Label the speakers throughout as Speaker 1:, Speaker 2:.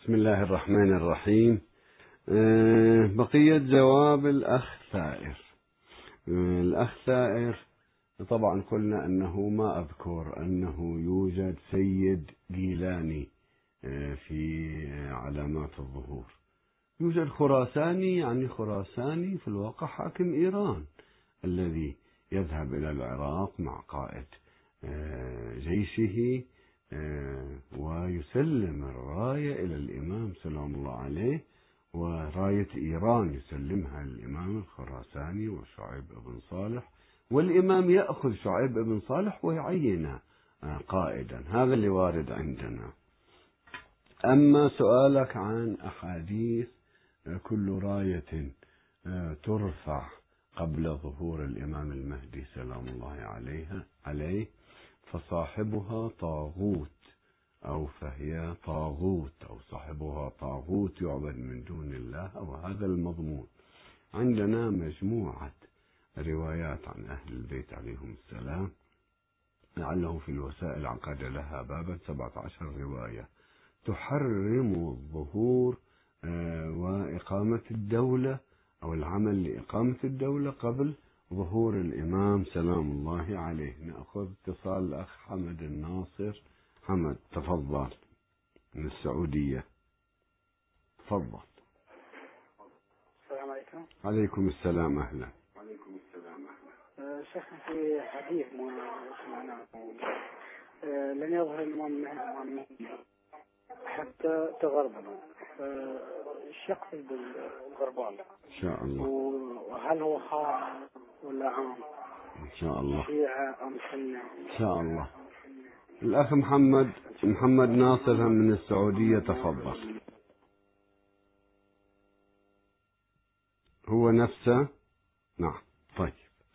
Speaker 1: بسم الله الرحمن الرحيم. بقية جواب الأخ ثائر. الأخ ثائر طبعا قلنا أنه ما أذكر أنه يوجد سيد جيلاني في علامات الظهور. يوجد خراساني، يعني خراساني في الواقع حاكم إيران الذي يذهب إلى العراق مع قائد جيشه ويسلم الراية إلى الإمام سلام الله عليه، وراية إيران يسلمها الإمام الخراساني وشعيب بن صالح، والإمام يأخذ شعيب بن صالح ويعين قائدا. هذا اللي وارد عندنا. أما سؤالك عن أحاديث كل راية ترفع قبل ظهور الإمام المهدي سلام الله عليه فصاحبها طاغوت، أو فهي طاغوت، أو صاحبها طاغوت يعبد من دون الله، أو هذا المضمون. عندنا مجموعة روايات عن أهل البيت عليهم السلام، لعله في الوسائل عقد لها بابا 17 رواية تحرم الظهور وإقامة الدولة أو العمل لإقامة الدولة قبل ظهور الإمام سلام الله عليه. نأخذ اتصال الأخ حمد الناصر. حمد تفضل من السعودية. تفضل.
Speaker 2: السلام عليكم.
Speaker 1: عليكم السلام. أهلا.
Speaker 2: شيخ، في حديث ما سمعناه لن يظهر الإمام حتى تغربل. ايش يقصد بالغربال؟
Speaker 1: إن شاء الله.
Speaker 2: وهل هو خاص ولا عام؟
Speaker 1: إن شاء الله.
Speaker 2: شيعة أم سنة؟
Speaker 1: إن شاء الله. الأخ محمد ناصر من السعودية. تفضل. هو نفسه؟ نعم. طيب.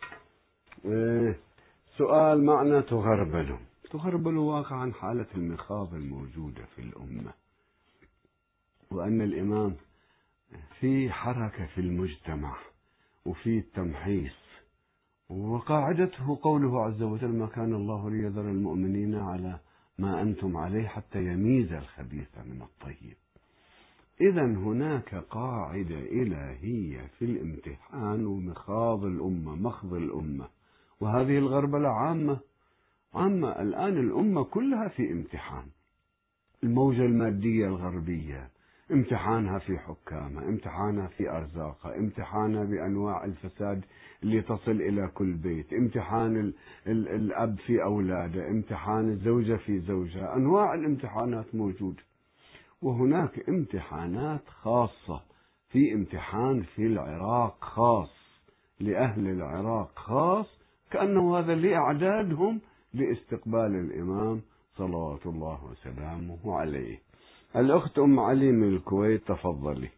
Speaker 1: سؤال معنى تغربل واقعا حالة المخاض الموجودة في الأمة، وأن الإمام في حركة في المجتمع وفي تمحيص، وقاعدته قوله عز وجل: ما كان الله ليذر المؤمنين على ما أنتم عليه حتى يميز الخبيث من الطيب. إذا هناك قاعدة إلهية في الامتحان ومخاض الأمة، مخض الأمة، وهذه الغربلة عامة. الآن الأمة كلها في امتحان. الموجة المادية الغربية امتحانها في حكامها، امتحانها في أرزاقها، امتحانها بأنواع الفساد اللي تصل إلى كل بيت، امتحان الأب في أولاده، امتحان الزوجة في زوجها. أنواع الامتحانات موجودة، وهناك امتحانات خاصة. في امتحان في العراق خاص لأهل العراق خاص، كأنه هذا لإعدادهم لاستقبال الإمام صلوات الله وسلامه عليه. الأخت أم علي من الكويت. تفضلي.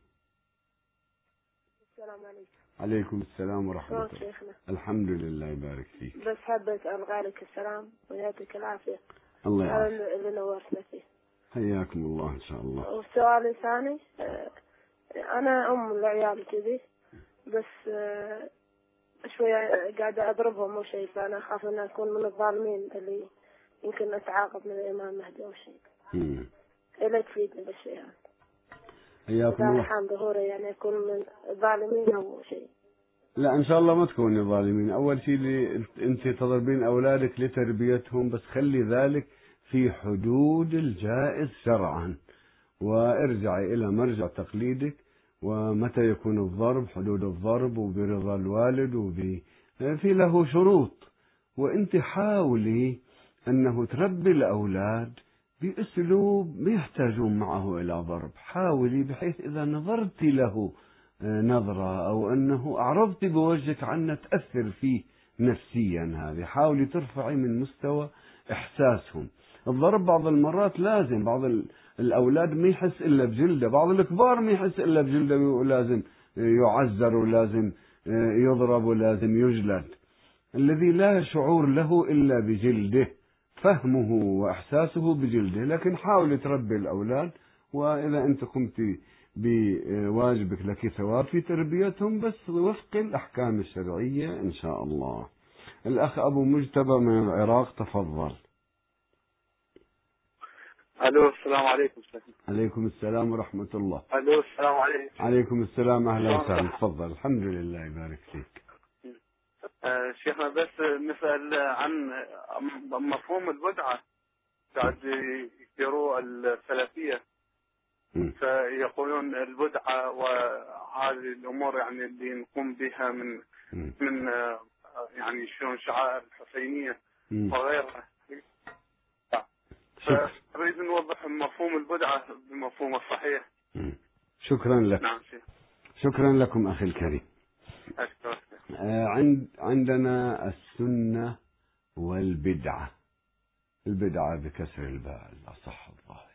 Speaker 3: السلام عليكم.
Speaker 1: عليكم السلام ورحمة الله. الحمد لله، يبارك فيك.
Speaker 3: بس حبيت ألقى لك السلام ويعطيك العافية.
Speaker 1: الله يعافيك.
Speaker 3: هذا اللي نورتنا فيه.
Speaker 1: حياكم الله إن شاء الله.
Speaker 3: والسؤال الثاني، أنا أم العيال كذي، بس شوية قاعدة أضربهم أو شيء، فأنا أخاف أن أكون من الظالمين اللي يمكن أتعاقب من الإمام المهدي أو شيء. إلا تفيدني بالشيء هذا.
Speaker 1: حياكم الله.
Speaker 3: حال ظهوره يعني أكون من الظالمين أو شيء.
Speaker 1: لا إن شاء الله ما تكوني ظالمين. أول شيء أنت تضربين أولادك لتربيتهم، بس خلي ذلك في حدود الجائز شرعا، وارجعي إلى مرجع تقليدك. ومتى يكون الضرب؟ حدود الضرب وبرضا الوالد في له شروط. وانت حاولي أنه تربي الأولاد بأسلوب ما يحتاجون معه إلى ضرب. حاولي بحيث إذا نظرت له نظرة أو أنه أعرضت بوجهك عنه تأثر فيه نفسيا. هذه حاولي ترفعي من مستوى إحساسهم. الضرب بعض المرات لازم، بعض الأولاد ما يحس إلا بجلده، بعض الكبار ما يحس إلا بجلده، ولازم يعزر ولازم يضرب ولازم يجلد. الذي لا شعور له إلا بجلده، فهمه وإحساسه بجلده. لكن حاول تربي الأولاد، وإذا أنت قمت بواجبك لك ثواب في تربيتهم، بس وفق الأحكام الشرعية إن شاء الله. الأخ أبو مجتبى من العراق. تفضل.
Speaker 4: الو السلام عليكم شيخنا.
Speaker 1: عليكم السلام ورحمة الله.
Speaker 4: الو السلام عليكم.
Speaker 1: عليكم السلام، أهلا وسهلا، تفضل. الحمد لله، يبارك فيك.
Speaker 4: شيخنا بس نسأل عن مفهوم البدعة. قاعد يذكروا السلفية فيقولون البدعة وهذه الأمور يعني اللي نقوم بها من يعني شلون شعائر الحسينية وغيرها. فنريد نوضح مفهوم البدعة بمفهومه الصحيح.
Speaker 1: شكرا لك.
Speaker 4: نعم شيخ.
Speaker 1: شكرا لكم أخي الكريم.
Speaker 4: أشكرك.
Speaker 1: عندنا السنة والبدعة. البدعة بكسر الباء الأصح الظاهر.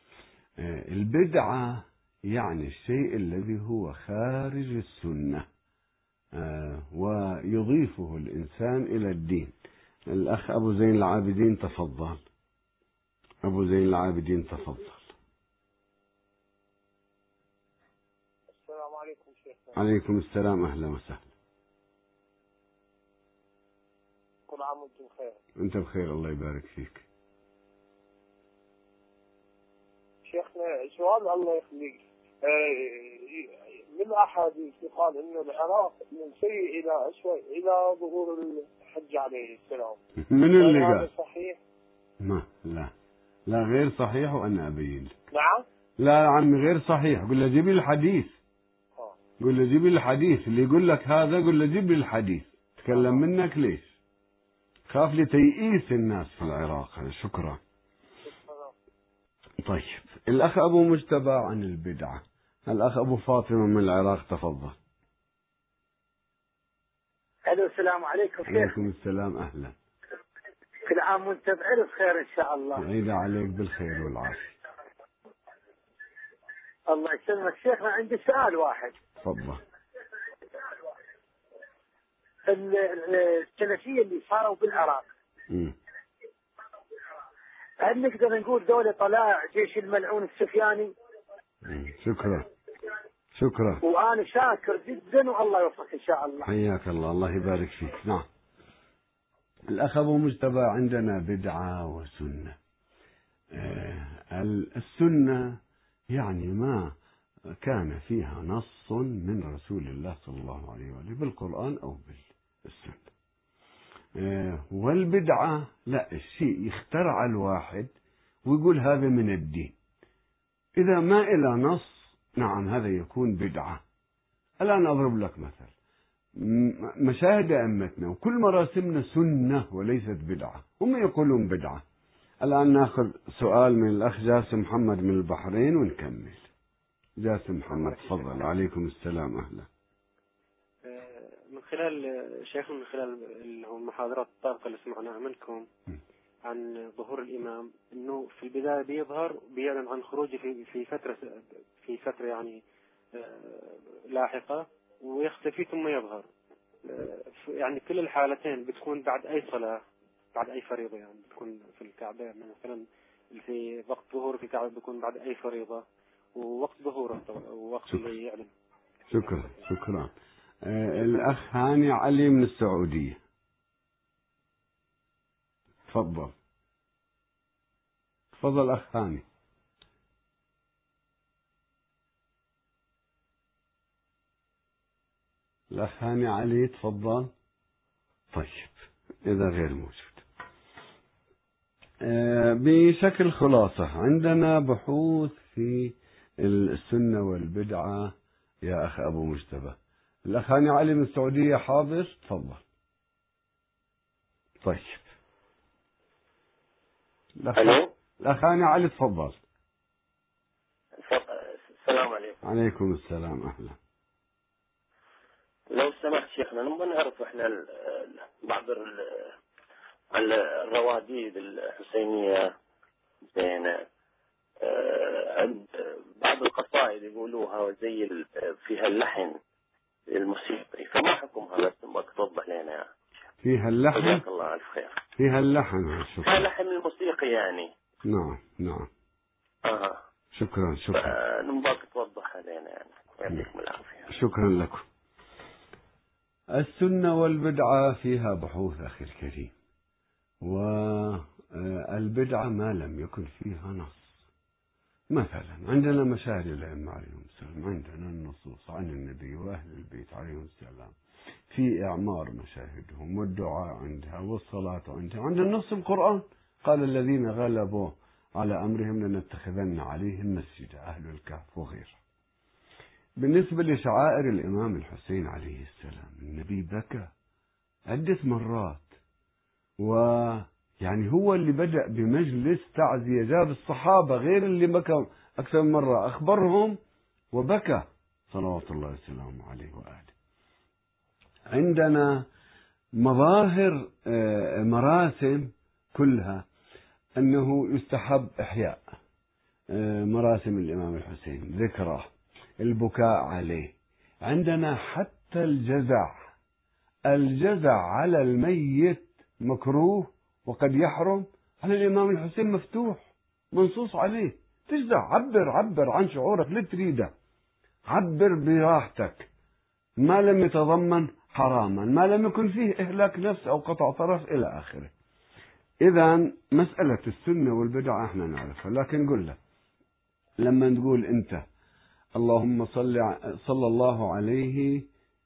Speaker 1: البدعة يعني الشيء الذي هو خارج السنة ويضيفه الإنسان إلى الدين. الأخ أبو زين العابدين تفضل. أبو زين العابدين تفضل.
Speaker 5: السلام عليكم شيخنا.
Speaker 1: عليكم السلام، أهلا وسهلا.
Speaker 5: كل عام وانتم بخير.
Speaker 1: أنت بخير، الله يبارك فيك.
Speaker 5: شيخنا سؤال الله يخليك. من الأحاديث يقال أن العراق من سيء إلى أسوأ إلى ظهور الحج عليه السلام.
Speaker 1: من اللي
Speaker 5: هذا
Speaker 1: قال؟
Speaker 5: صحيح؟
Speaker 1: لا غير صحيح، وأنا أبين لك.
Speaker 5: نعم؟
Speaker 1: لا يا عمي غير صحيح. قل له جيب لي الحديث. قل له جيب لي الحديث. اللي يقول لك هذا قل له جيب لي الحديث. تكلم منك ليش؟ خاف لي تيئيس الناس في العراق. شكرا. طيب الأخ أبو مجتبى عن البدعة. الأخ أبو فاطمة من العراق تفضل.
Speaker 6: الو السلام عليكم.
Speaker 1: عليكم السلام، أهلا.
Speaker 6: كل عام وانت بألف خير إن شاء الله.
Speaker 1: عيد عليك بالخير والعافية.
Speaker 6: الله يسلمك. شيخنا عندي سؤال واحد.
Speaker 1: تفضل.
Speaker 6: السلفية اللي صاروا بالعراق هل نقدر نقول دولة طلائع جيش الملعون السفياني؟
Speaker 1: شكرا.
Speaker 6: وأنا شاكر جدا والله يوفقك إن شاء الله.
Speaker 1: حياك الله، الله يبارك فيك. نعم. الأخ أبو مجتبى عندنا بدعة وسنة. السنة يعني ما كان فيها نص من رسول الله صلى الله عليه وآله بالقرآن أو بالسنة. والبدعة لا، الشيء يخترع الواحد ويقول هذا من الدين. إذا ما إلى نص نعم هذا يكون بدعة. الآن أضرب لك مثل. مشاهد أئمتنا وكل مراسمنا سنة وليست بدعة، هم يقولون بدعة. الآن ناخذ سؤال من الأخ جاسم محمد من البحرين ونكمل. جاسم محمد تفضل. عليكم السلام، أهلا.
Speaker 7: من خلال شيخنا من خلال المحاضرات السابقة اللي سمعناها منكم عن ظهور الإمام، إنه في البداية بيعلن عن خروجه في فترة يعني لاحقة ويختفي ثم يظهر. يعني كل الحالتين بتكون بعد أي صلاة، بعد أي فريضة. يعني بتكون في الكعبة مثلا في وقت ظهور في الكعبة بيكون بعد أي فريضة، ووقت ظهوره ووقت اللي يعلن.
Speaker 1: شكرا. الأخ هاني علي من السعودية تفضل. أخ هاني. الأخ هاني علي تفضل. طيب إذا غير موجود بشكل خلاصة عندنا بحوث في السنة والبدعة يا أخ أبو مجتبى. الأخ هاني علي من السعودية حاضر، تفضل. طيب الأخ هاني علي تفضل.
Speaker 8: السلام عليكم.
Speaker 1: عليكم السلام، أهلا.
Speaker 8: لو سمحت شيخنا نبغى نعرف احنا بعض الرواديد الحسينية زين بعض القصائد يقولوها زي فيها اللحن الموسيقي، فما حكم هذا؟ نبغاك توضح لنا يعني.
Speaker 1: فيها اللحن؟
Speaker 8: جزاك الله ألف خير.
Speaker 1: فيها اللحن.
Speaker 8: فيها اللحن الموسيقي يعني.
Speaker 1: نعم. شكرا.
Speaker 8: نبغاك توضح لنا يعني. يعطيكم العافية.
Speaker 1: شكرا لكم. السنة والبدعة فيها بحوث أخي الكريم، والبدعة ما لم يكن فيها نص. مثلا عندنا مشاهد الأئمة عليهم السلام، عندنا النصوص عن النبي وأهل البيت عليهم السلام في إعمار مشاهدهم والدعاء عندها والصلاة عندها. عند النص القرآن قال الذين غلبوا على أمرهم لنتخذن عليهم مسجدا، أهل الكهف وغيره. بالنسبة لشعائر الإمام الحسين عليه السلام، النبي بكى عدة مرات، ويعني هو اللي بدأ بمجلس تعزية، جاب الصحابة غير اللي بكى أكثر من مرة، أخبرهم وبكى صلوات الله وسلامه عليه وآله. عندنا مظاهر مراسم كلها أنه يستحب إحياء مراسم الإمام الحسين، ذكراه، البكاء عليه. عندنا حتى الجزع على الميت مكروه وقد يحرم، على الإمام الحسين مفتوح منصوص عليه. تجزع، عبر عن شعورك اللي تريده، عبر براحتك، ما لم يتضمن حراما، ما لم يكن فيه إهلاك نفس أو قطع طرف إلى آخره. إذا مسألة السنة والبدعة احنا نعرفها، لكن قل له لما نقول أنت اللهم صلى الله عليه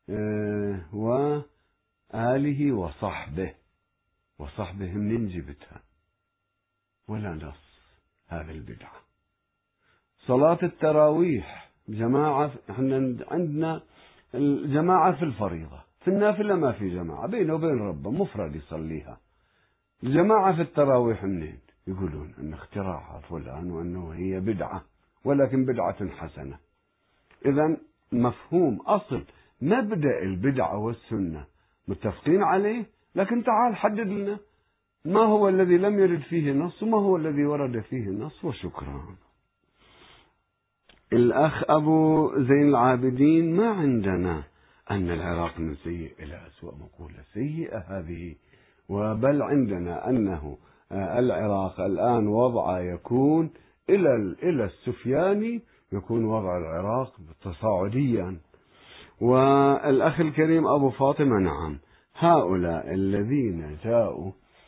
Speaker 1: وآله وصحبه منين جبتها؟ ولا نص، هذه البدعة. صلاة التراويح جماعة، احنا عندنا الجماعة في الفريضة، في النافلة ما في جماعة، بينه وبين ربه مفرد يصليها. الجماعة في التراويح منين؟ يقولون أن اختراعها فلان وأنه هي بدعة، ولكن بدعة حسنة. إذا مفهوم أصل مبدأ البدعة والسنة متفقين عليه، لكن تعال حدد لنا ما هو الذي لم يرد فيه نص وما هو الذي ورد فيه نص، وشكرا. الأخ أبو زين العابدين، ما عندنا أن العراق من سيء إلى أسوأ، مقولة سيئة هذه، وبل عندنا أنه العراق الآن وضع يكون إلى السفياني، يكون وضع العراق تصاعديا. والأخ الكريم أبو فاطمة، نعم، هؤلاء الذين جاءوا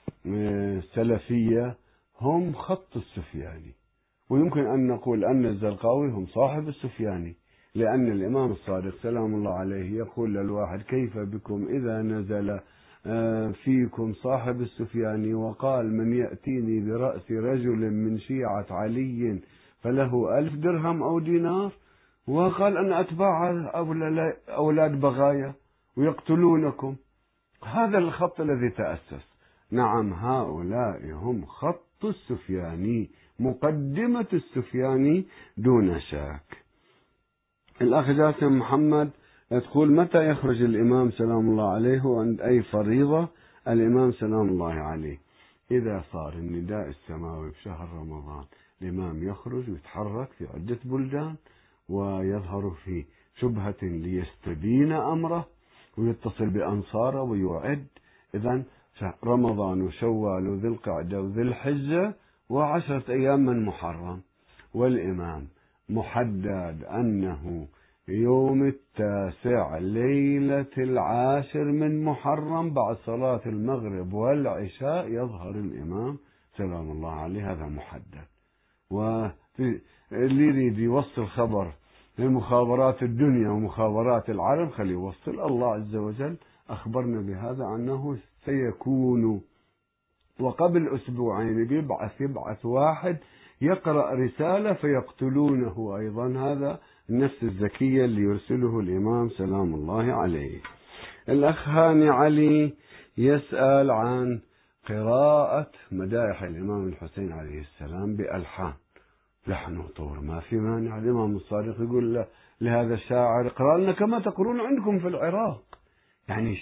Speaker 1: سلفية هم خط السفياني، ويمكن أن نقول أن الزرقاوي هم صاحب السفياني، لأن الإمام الصادق سلام الله عليه يقول للواحد كيف بكم إذا نزل فيكم صاحب السفياني وقال من يأتيني برأس رجل من شيعة علي فله 1000 درهم أو دينار، وقال أن أتباع أولاد بغايا ويقتلونكم. هذا الخط الذي تأسس. نعم، هؤلاء هم خط السفياني، مقدمة السفياني دون شك. الأخ جاسم محمد تقول متى يخرج الإمام سلام الله عليه عند أي فريضة؟ الإمام سلام الله عليه إذا صار النداء السماوي في شهر رمضان، الإمام يخرج ويتحرك في عدة بلدان ويظهر في شبهة ليستبين أمره ويتصل بأنصاره ويعد. إذن رمضان وشوال وذي القعدة وذي الحجة و10 أيام من محرم، والإمام محدد أنه يوم 9 ليلة 10 من محرم بعد صلاة المغرب والعشاء يظهر الإمام سلام الله عليه، هذا محدد. واللي يريد يوصل خبر لمخابرات الدنيا ومخابرات العالم خليه يوصل. الله عز وجل أخبرنا بهذا أنه سيكون، وقبل أسبوعين يبعث واحد يقرأ رسالة فيقتلونه أيضا. هذا النفس الزكية اللي يرسله الإمام سلام الله عليه. الأخ هاني علي يسأل عن قراءة مدائح الإمام الحسين عليه السلام بألحان، لحن وطور ما في مانع. الإمام الصادق يقول لهذا الشاعر اقرأ لنا كما تقرون عندكم في العراق، يعني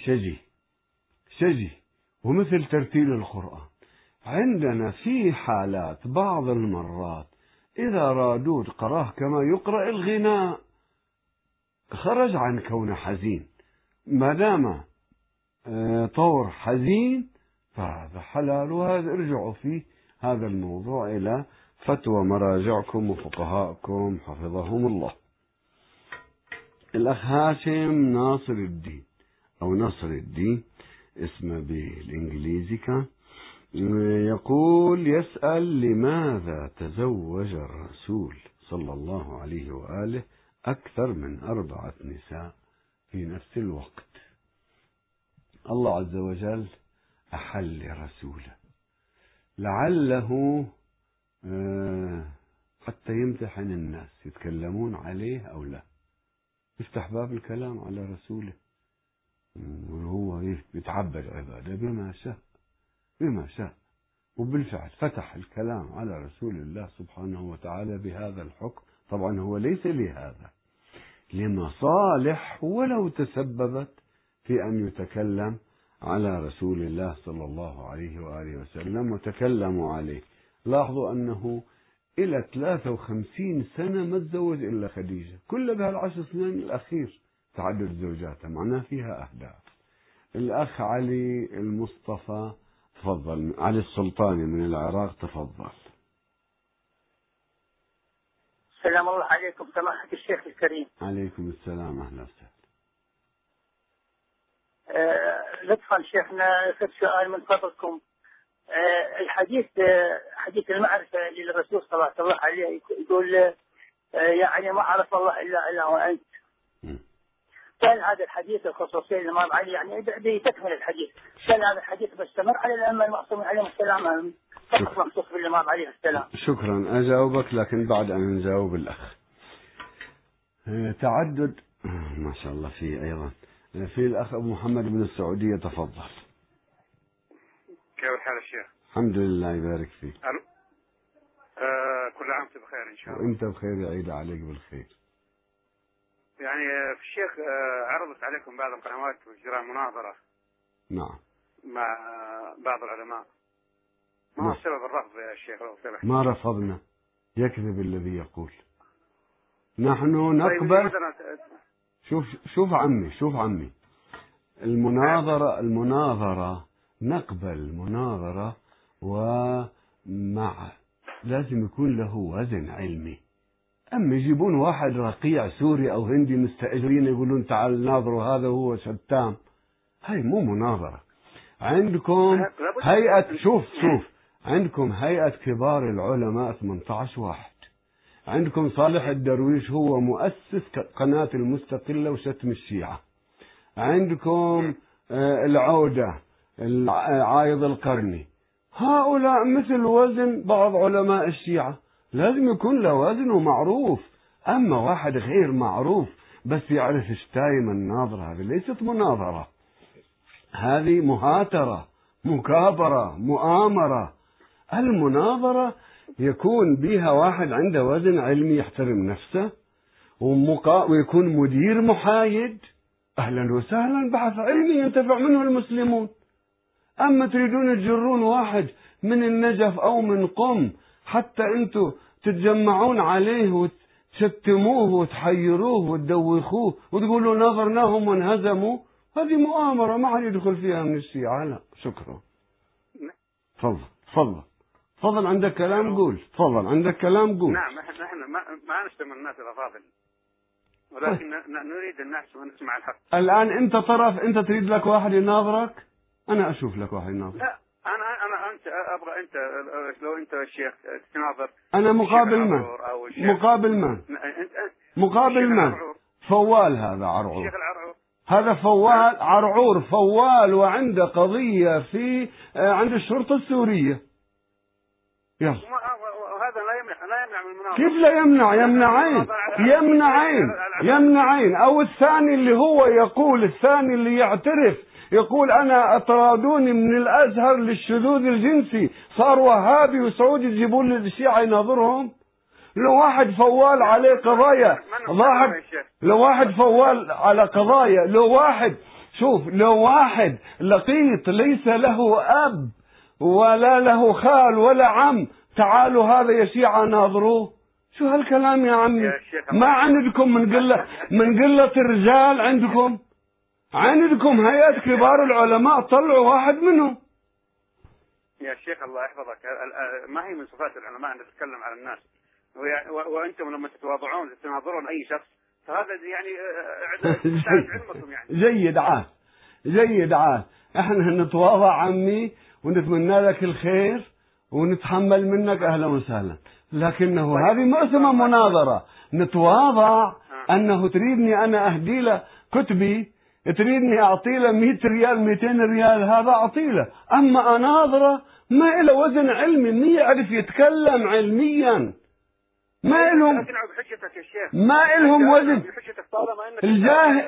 Speaker 1: شجي ومثل ترتيل القرآن. عندنا في حالات بعض المرات إذا رادود قراه كما يقرأ الغناء خرج عن كونه حزين، ما دام طور حزين فهذا حلال، وهذا ارجعوا فيه هذا الموضوع إلى فتوى مراجعكم وفقهاءكم حفظهم الله. الأخ هاشم ناصر الدين اسمه بالإنجليزي كان، يقول يسأل لماذا تزوج الرسول صلى الله عليه وآله أكثر من 4 نساء في نفس الوقت؟ الله عز وجل أحل لرسوله لعله حتى يمتحن الناس يتكلمون عليه أو لا، يفتح باب الكلام على رسوله وهو يتعبد عبادة بما شاء. وبالفعل فتح الكلام على رسول الله سبحانه وتعالى بهذا الحكم. طبعا هو ليس لهذا، لمصالح ولو تسببت في أن يتكلم على رسول الله صلى الله عليه وآله وسلم وتكلموا عليه. لاحظوا أنه إلى 53 سنة ما تزوج إلا خديجة، كل بها 10 سنين الأخير تعدد زوجاته، معناه فيها أهداف. الأخ علي المصطفى تفضل. علي السلطاني من العراق تفضل.
Speaker 6: السلام الله عليكم سماحة الشيخ الكريم.
Speaker 1: عليكم السلام، أهلا وسهلا.
Speaker 6: لطفا شيخنا في سؤال من فضلكم. الحديث حديث المعرفة للرسول صلى الله عليه يقول يعني ما عرف الله إلا وأنت. كان هذا الحديث الخصوصي للإمام علي يعني بتكمل الحديث، كان هذا الحديث مستمر على الأئمة المعصومين عليهم السلام فقط مخصوص بالإمام عليه السلام؟
Speaker 1: شكرا، أجاوبك لكن بعد أن نجاوب الأخ. تعدد ما شاء الله فيه أيضا. في الأخ أبو محمد من السعودية تفضل.
Speaker 9: كيف الحال الشيخ؟
Speaker 1: الحمد لله يبارك فيك.
Speaker 9: كل عام وانت بخير إن شاء الله.
Speaker 1: وأنت بخير، يعيد عليك بالخير.
Speaker 9: يعني في الشيخ عرضت عليكم بعض القنوات وإجراء مناظرة
Speaker 1: نعم
Speaker 9: مع بعض العلماء، ما هو سبب الرفض يا شيخ لو سمحت؟
Speaker 1: ما رفضنا، يكذب الذي يقول. نحن نقبل. شوف عمي المناظرة نقبل مناظرة، ومع لازم يكون له وزن علمي. أما يجيبون واحد رقيع سوري أو هندي مستأجرين يقولون تعال ناظروا هذا هو شتام، هاي مو مناظرة. عندكم هيئة شوف عندكم هيئة كبار العلماء 18 واحد، عندكم صالح الدرويش هو مؤسس قناة المستقلة وشتم الشيعة، عندكم العودة عايض القرني، هؤلاء مثل وزن بعض علماء الشيعة، لازم يكون له وزن ومعروف. أما واحد غير معروف بس يعرف اشتايم الناظرة، هذه ليست مناظرة، هذه مهاترة، مكابرة، مؤامرة. المناظرة يكون بها واحد عنده وزن علمي يحترم نفسه ويكون مدير محايد، أهلا وسهلا، بحث علمي ينتفع منه المسلمون. أما تريدون تجرون واحد من النجف أو من قم حتى أنتم تتجمعون عليه وتشتموه وتحيروه وتدوخوه وتقولوا نظرناهم وانهزموا، هذه مؤامرة ما حد يدخل فيها من الشيعة. لا شكرا. تفضل عندك كلام قول.
Speaker 9: نعم احنا ما نشتم الناس الافاضل، ولكن نريد الناس ونسمع الحق.
Speaker 1: الآن أنت طرف، أنت تريد لك واحد يناظرك، أنا أشوف لك واحد يناظرك.
Speaker 9: لا أنت أبغى أنت لو أنت الشيخ تناظر.
Speaker 1: أنا مقابل من؟ فوال هذا عرعور.
Speaker 9: الشيخ العرعور
Speaker 1: هذا فوال عرعور فوال، وعنده قضية في عند الشرطة السورية. يلا.
Speaker 9: وهذا لا يمنع من المناظرة.
Speaker 1: كيف لا يمنع؟ يمنعين. أو الثاني اللي هو يقول، الثاني اللي يعترف يقول أنا أطرادوني من الأزهر للشذوذ الجنسي، صار وهابي وسعودي يجيبون لي الشيعة يناظرهم. لو واحد فوال عليه قضايا، لو واحد فوال على قضايا، لو واحد لقيط ليس له أب ولا له خال ولا عم، تعالوا هذا يا شيعة ناظروه. شو هالكلام يا عمي؟ ما عندكم من قلة الرجال، عندكم هيئة كبار العلماء، طلعوا واحد منهم.
Speaker 9: يا شيخ الله يحفظك، ما هي من صفات العلماء أن تتكلم على الناس، وأنتم لما تتواضعون تناظرون أي شخص فهذا يعني علمكم يعني.
Speaker 1: جيد عاد. احنا نتواضع عمي ونتمنى لك الخير ونتحمل منك أهلا وسهلا، لكنه هذه ما اسمها مناظرة. نتواضع أنه تريدني أنا أهدي له كتبي، تريدني أعطي له 100 ريال 200 ريال، هذا أعطي له. أما أناظرة ما له وزن علمي، ما يعرف يتكلم علميا، ما لهم ما لهم وزن. الجاهل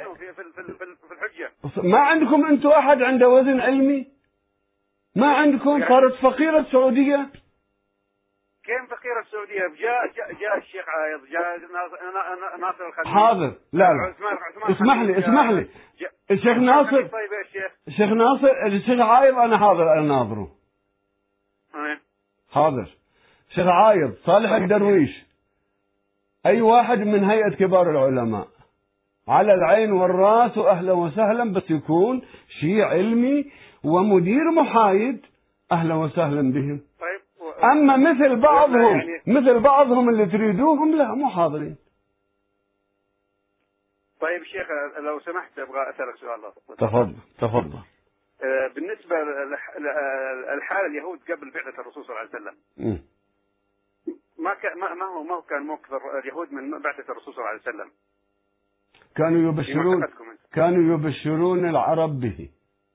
Speaker 1: ما عندكم أنتم أحد عنده وزن علمي؟ ما عندكم؟ صارت فقيرة السعودية.
Speaker 9: كيف فقيرة السعودية؟ جاء الشيخ عايض، جاء ناصر الخليل.
Speaker 1: حاضر، لا اسمح لي الشيخ ناصر.
Speaker 9: طيب يا شيخ،
Speaker 1: الشيخ عايض أنا حاضر أناظره. حاضر. الشيخ عايض، صالح الدرويش، أي واحد من هيئة كبار العلماء، على العين والراس وأهلا وسهلا، بس يكون شيء علمي ومدير محايد، أهلا وسهلا بهم.
Speaker 9: طيب
Speaker 1: أما مثل بعضهم اللي تريدوهم لا، مو حاضرين.
Speaker 9: طيب شيخ لو سمحت أبغى أسألك سؤال.
Speaker 1: تفضل.
Speaker 9: بالنسبة للحال اليهود قبل بعثة الرسول صلى الله عليه وسلم، ما هو كان موقف اليهود من بعثة الرسول صلى الله عليه وسلم؟
Speaker 1: كانوا يبشرون العرب به.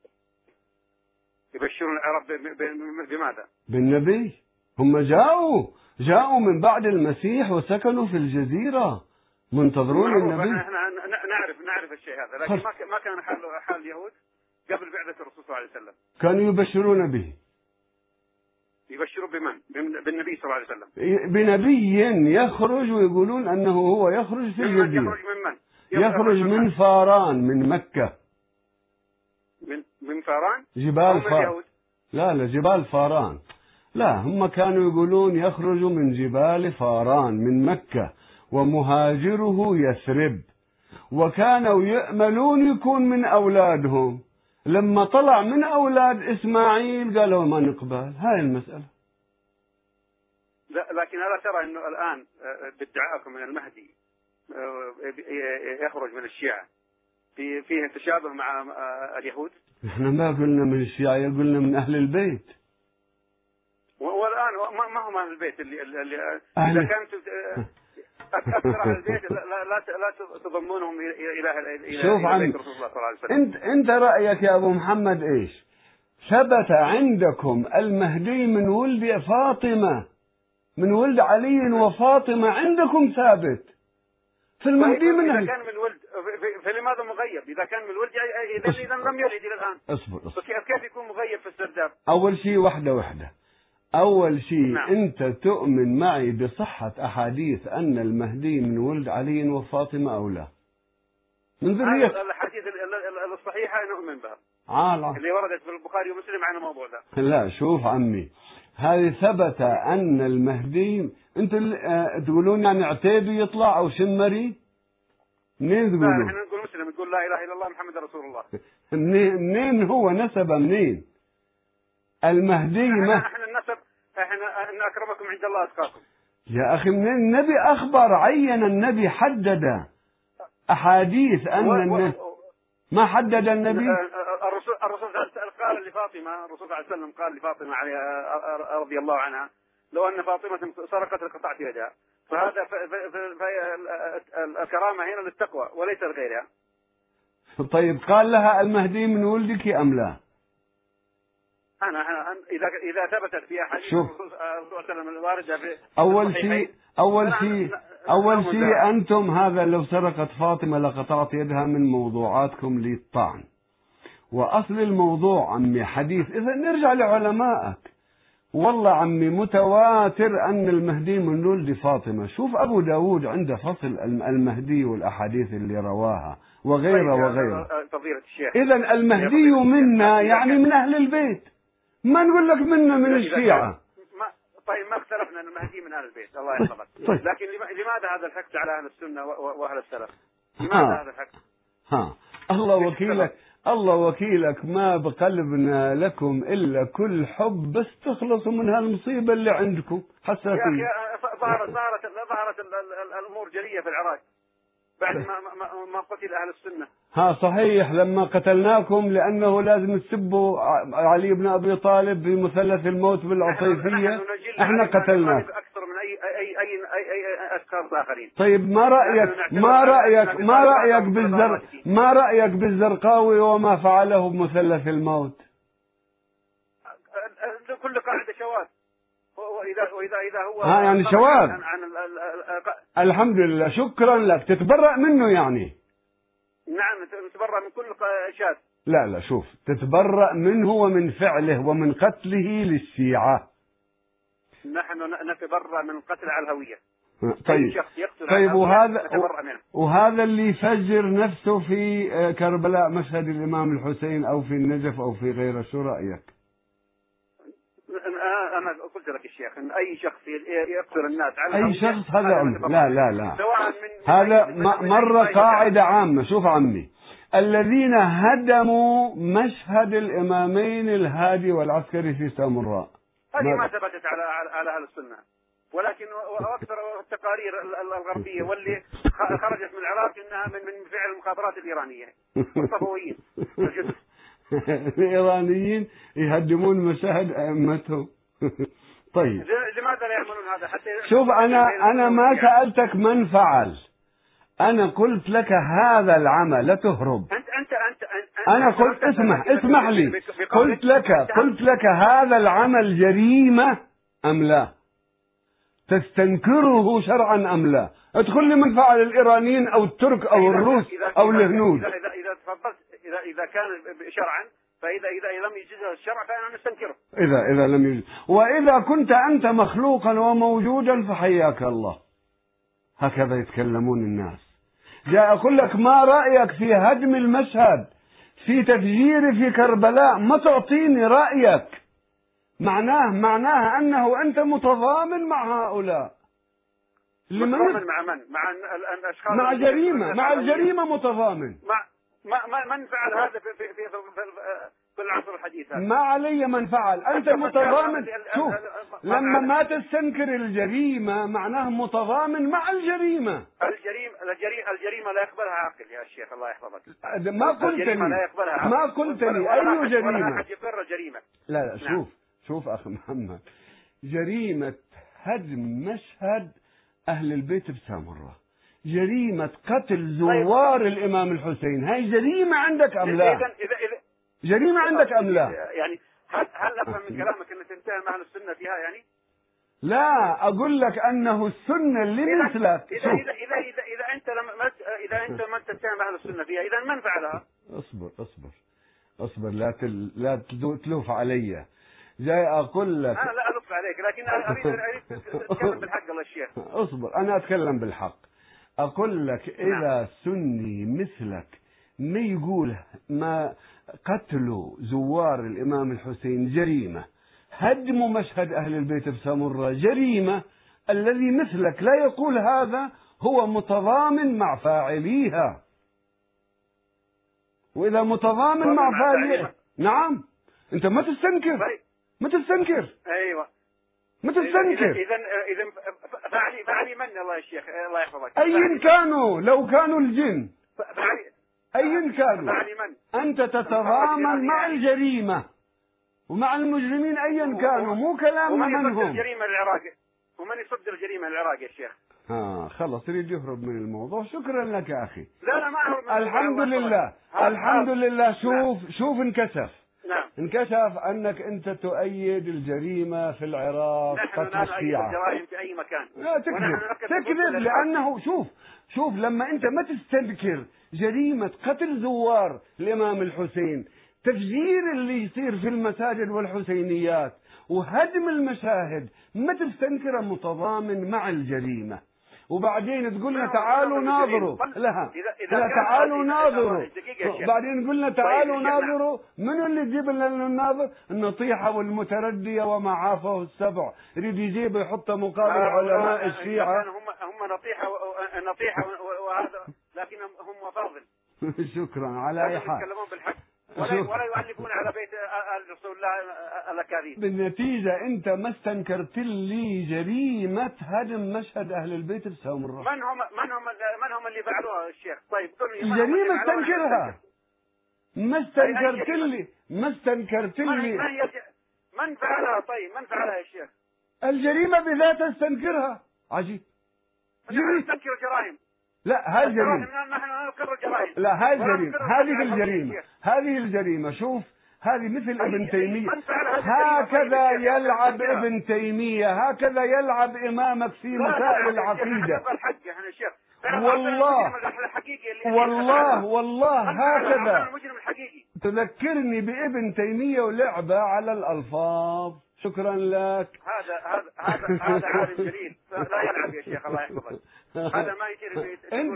Speaker 9: يبشرون العرب بماذا؟
Speaker 1: بالنبي. هم جاءوا من بعد المسيح وسكنوا في الجزيرة منتظرون النبي.
Speaker 9: احنا نعرف الشيء هذا، لكن ما كان حال اليهود قبل بعثة الرسول صلى الله عليه وسلم.
Speaker 1: كانوا يبشرون به.
Speaker 9: يبشروا بمن؟ بالنبي صلى الله عليه وسلم.
Speaker 1: بنبي يخرج، ويقولون أنه هو يخرج في الجزيرة.
Speaker 9: يخرج من من؟
Speaker 1: يخرج من فاران، من مكة.
Speaker 9: من فاران؟
Speaker 1: جبال فاران. لا جبال فاران. لا، هم كانوا يقولون يخرج من جبال فاران من مكة، ومهاجره يثرب، وكانوا يأملون يكون من أولادهم. لما طلع من أولاد إسماعيل قالوا ما نقبل. هاي المسألة.
Speaker 9: لكن ألا ترى أنه الآن بادعائكم من المهدي يخرج من الشيعة فيه تشابه مع اليهود؟
Speaker 1: احنا ما قلنا من الشيعة، قلنا من أهل البيت.
Speaker 9: والآن ما هم أهل البيت اللي إذا كانت أكثر أهل البيت لا تضمونهم إلى
Speaker 1: شوف
Speaker 9: بيت رسول الله صلى الله عليه وسلم.
Speaker 1: أنت رأيك يا أبو محمد إيش؟ ثبت عندكم المهدي من ولد فاطمة، من ولد علي وفاطمة، عندكم ثابت. في المهدي من
Speaker 9: إذا كان من ولد فلماذا مغيب؟ إذا كان من ولد إذا لم يلد إلى الآن.
Speaker 1: اصبر.
Speaker 9: كيف يكون مغيب في السرداب؟
Speaker 1: أول شيء وحدة. أول شيء
Speaker 9: نعم.
Speaker 1: أنت تؤمن معي بصحة أحاديث أن المهدي من ولد علي وفاطمة أو لا؟ من ذرية
Speaker 9: الأحاديث الصحيحة نؤمن بها،
Speaker 1: اللي
Speaker 9: وردت في البخاري ومسلم عن الموضوع ده.
Speaker 1: لا شوف عمي، هذه ثبت أن المهدي. أنتم تقولون يعني عتيبي يطلع أو شمري؟ منين تقولون؟
Speaker 9: لا، احنا نقول مسلم، نقول لا إله إلا الله محمد رسول الله.
Speaker 1: منين هو نسبه منين؟ المهدي
Speaker 9: احنا النسب، احنا ان اكرمكم عند الله اتقاكم.
Speaker 1: يا اخي من النبي اخبر، عين النبي، حدد احاديث ان ما حدد النبي.
Speaker 9: الرسول قال لفاطمه، الرسول صلى الله عليه وسلم قال لفاطمه رضي الله عنها: لو ان فاطمه سرقت لقطعت يدها. فهذا الكرامه هنا للتقوى وليس لغيرها.
Speaker 1: طيب قال لها المهدي من ولدك ام لا؟
Speaker 9: أنا إذا ثبتت في أحاديث الرسول صلى الله عليه وسلم الواردة في
Speaker 1: أول شيء أنتم هذا لو سرقت فاطمة لقطعت يدها من موضوعاتكم للطعن. وأصل الموضوع عمي حديث. إذا نرجع لعلمائك. والله عمي متواتر أن المهدي من ولد فاطمة. شوف أبو داود عنده فصل المهدي والأحاديث اللي رواها وغيره. إذا المهدي منا يعني من أهل البيت، ما نقول لك منا من الشيعة.
Speaker 9: طيب ما اختلفنا أن المهدي من أهل البيت، الله يحفظك. لكن لماذا هذا الحقد على أهل السنة وأهل السلف؟ لماذا هذا الحقد؟
Speaker 1: الله وكيلك ما بقلبنا لكم إلا كل حب، بس تخلصوا من هالمصيبة اللي عندكم.
Speaker 9: يا أخي ظهرت الأمور جلية في العراق. بعد ما قتل أهل السنة.
Speaker 1: ها صحيح، لما قتلناكم لأنه لازم تسبوا علي بن أبي طالب بمثلث الموت بالعصيفية، احنا قتلناك
Speaker 9: أكثر من أي أشخاص آخرين.
Speaker 1: طيب ما رأيك بالزرقاوي وما فعله بمثلث الموت؟
Speaker 9: كل قاعدة شواذ، وإذا هو
Speaker 1: يعني شواذ. الحمد لله، شكرا لك. تتبرأ منه يعني؟
Speaker 9: نعم، تتبرأ من كل شاذ.
Speaker 1: لا شوف، تتبرأ منه ومن فعله ومن قتله للشيعة.
Speaker 9: نحن نتبرأ من القتل على الهوية.
Speaker 1: طيب وهذا اللي يفجر نفسه في كربلاء مشهد الإمام الحسين أو في النجف أو في غيره، شو رأيك؟
Speaker 9: أنا قلت لك الشيخ إن أي شخص يقتل الناس على
Speaker 1: أي شخص هذا لا هذا مرة قاعدة عامة. شوف عمي، الذين هدموا مشهد الإمامين الهادي والعسكري في سامراء
Speaker 9: هذه ما ثبتت على أهل السنة، ولكن أكثر التقارير الغربية واللي خرجت من العراق إنها من فعل المخابرات الإيرانية والصفويين.
Speaker 1: الإيرانيين يهدمون مشاهد أئمتهم. طيب
Speaker 9: لماذا لا يعملون هذا؟ حتى
Speaker 1: شوف، أنا ما سألتك من فعل، أنا قلت لك هذا العمل لا تهرب. أنا قلت اسمح لي، قلت لك هذا العمل جريمة أم لا؟ تستنكره شرعا أم لا؟ ادخل لي من فعل الإيرانيين أو الترك أو الروس أو الهنود.
Speaker 9: إذا تفضلت إذا كان شرعا، فإذا لم يجوز الشرع فأنا نستنكره.
Speaker 1: إذا لم يجوز، وإذا كنت أنت مخلوقا وموجودا فحياك الله. هكذا يتكلمون الناس. جاء أقول لك ما رأيك في هدم المشهد، في تفجير في كربلاء، ما تعطيني رأيك. معناه أنه أنت متضامن مع هؤلاء.
Speaker 9: متضامن مع من؟ مع الأشخاص،
Speaker 1: مع الجريمة متضامن.
Speaker 9: من فعل هذا في العصر الحديث؟
Speaker 1: ما علي من فعل، أنت متضامن. شوف، لما ما تستنكر الجريمة معناه متضامن مع الجريمة.
Speaker 9: الجريمة لا يقبلها عقل يا شيخ، الله يحفظك.
Speaker 1: ما قلتني أي جريمة.
Speaker 9: جريمة.
Speaker 1: لا شوف أخي محمد، جريمة هدم مشهد أهل البيت بسامراء، جريمة قتل زوار الإمام الحسين، هاي جريمة عندك أم لا؟ جريمة عندك أم لا؟
Speaker 9: يعني هل أفهم من كلامك أن تنتهي مع السنة فيها يعني؟
Speaker 1: لا، أقول لك أنه السنة اللي مثلك.
Speaker 9: إذا أنت ما تنتهي مع السنة فيها، إذا من فعلها؟
Speaker 1: اصبر لا تلوف علي. جاي أقول لك.
Speaker 9: أنا لا ألوف عليك، لكن أريد تتكلم بالحق. الله الشيخ،
Speaker 1: اصبر، أنا أتكلم بالحق. أقول لك إذا سني مثلك ما يقول ما قتلوا زوار الإمام الحسين جريمة، هدموا مشهد أهل البيت بسامراء جريمة، الذي مثلك لا يقول هذا هو متضامن مع فاعليها. وإذا متضامن مع فاعليها، نعم، أنت ما تستنكر.
Speaker 9: أيوة،
Speaker 1: ما تستنكر.
Speaker 9: إذا فاعلي من؟ الله يا شيخ، الله يحفظك.
Speaker 1: أين كانوا؟ لو كانوا الجن أين كانوا؟
Speaker 9: فاعلي من؟
Speaker 1: أنت تتضامن مع الجريمة ومع المجرمين أيا كانوا، مو كلام من هم.
Speaker 9: ومن يصد الجريمة العراق يا شيخ؟
Speaker 1: خلص، يريد يهرب من الموضوع. شكرا لك يا أخي.
Speaker 9: لا ما أهرب.
Speaker 1: الحمد لله. شوف
Speaker 9: نعم.
Speaker 1: انكشف أنك أنت تؤيد الجريمة في العراق، قتل الشيعة.
Speaker 9: الجرائم في أي مكان.
Speaker 1: لا تكذب لأنه شوف لما أنت ما تستنكر جريمة قتل زوار الإمام الحسين، تفجير اللي يصير في المساجد والحسينيات وهدم المشاهد، ما تستنكر متضامن مع الجريمة، وبعدين تقول لنا تعالوا ناظروا. تعالوا ناظروا. بعدين قلنا تعالوا ناظروا. من اللي يجيب لنا الناظر؟ النطيحة والمتردية وما عافه السبع، يريد يجيب يحطه مقابل علماء الشيعة.
Speaker 9: هم نطيحة وهذا، لكن هم فاضل.
Speaker 1: شكرا على أي حال.
Speaker 9: ولا يؤلفون على بيت رسول الله الأكاذيب.
Speaker 1: بالنتيجة أنت ما استنكرت لي جريمة هدم مشهد أهل البيت السامرة.
Speaker 9: من هم اللي فعلوها الشيخ؟ طيب
Speaker 1: جريمة استنكرها. ما استنكرت لي
Speaker 9: من فعلها؟ طيب من فعلها يا شيخ؟
Speaker 1: الجريمة بذاتها استنكرها. عجيب.
Speaker 9: نحن نستنكر الجرائم.
Speaker 1: لا هاي جريمة.
Speaker 9: نحن نقر الجرائم.
Speaker 1: لا هاي جريمة. هذه الجريمة. شوف هذه مثل ابن تيمية. هكذا يلعب ابن تيمية، هكذا يلعب إمامك في مسائل العقيدة. والله هكذا تذكرني بابن تيمية ولعبة على الألفاظ. شكرا لك.
Speaker 9: هذا عالم جليل لا يلعب يا شيخ الله يحفظك. هذا ما يصير.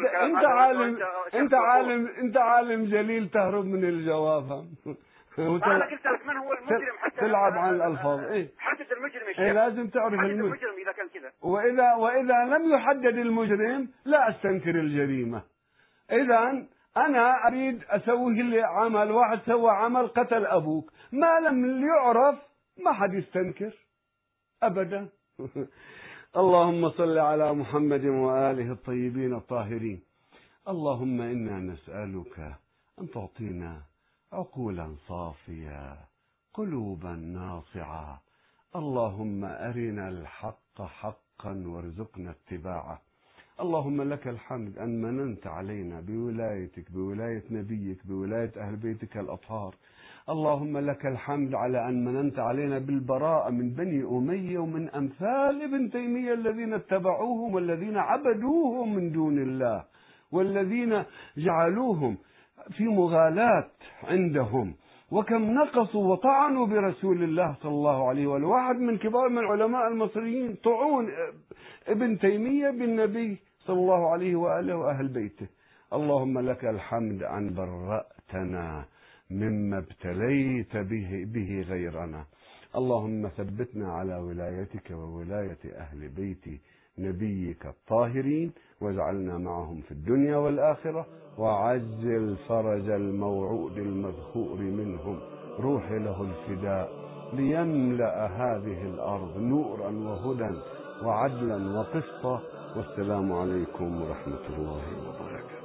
Speaker 1: انت عالم جليل تهرب من الجواب.
Speaker 9: انا قلت لك من هو المجرم حتى
Speaker 1: تلعب عن الالفاظ. ايه
Speaker 9: حدد المجرم يا شيخ.
Speaker 1: لازم تعرف
Speaker 9: المجرم اذا كان كذا.
Speaker 1: واذا لم يحدد المجرم لا استنكر الجريمة. اذا انا اريد اسوي لي عمل، واحد سوى عمل قتل ابوك، ما لم يعرف ما حد يستنكر ابدا. اللهم صل على محمد وآله الطيبين الطاهرين. اللهم إنا نسألك أن تعطينا عقولا صافية، قلوبا ناصعة. اللهم أرنا الحق حقا وارزقنا اتباعه. اللهم لك الحمد أن مننت علينا بولايتك، بولاية نبيك، بولاية أهل بيتك الأطهار. اللهم لك الحمد على أن مننت علينا بالبراءة من بني أمية ومن أمثال ابن تيمية الذين اتبعوهم والذين عبدوهم من دون الله والذين جعلوهم في مغالاة عندهم، وكم نقصوا وطعنوا برسول الله صلى الله عليه وآله. واحد من كبار من العلماء المصريين طعون ابن تيمية بالنبي صلى الله عليه وآله وأهل بيته. اللهم لك الحمد أن برأتنا مما ابتليت به غيرنا. اللهم ثبتنا على ولايتك وولاية أهل بيت نبيك الطاهرين، واجعلنا معهم في الدنيا والآخرة، وعجل فرج الموعود المذخور منهم، روح له الفداء، ليملأ هذه الأرض نورا وهدى وعدلا وقسطا. والسلام عليكم ورحمة الله وبركاته.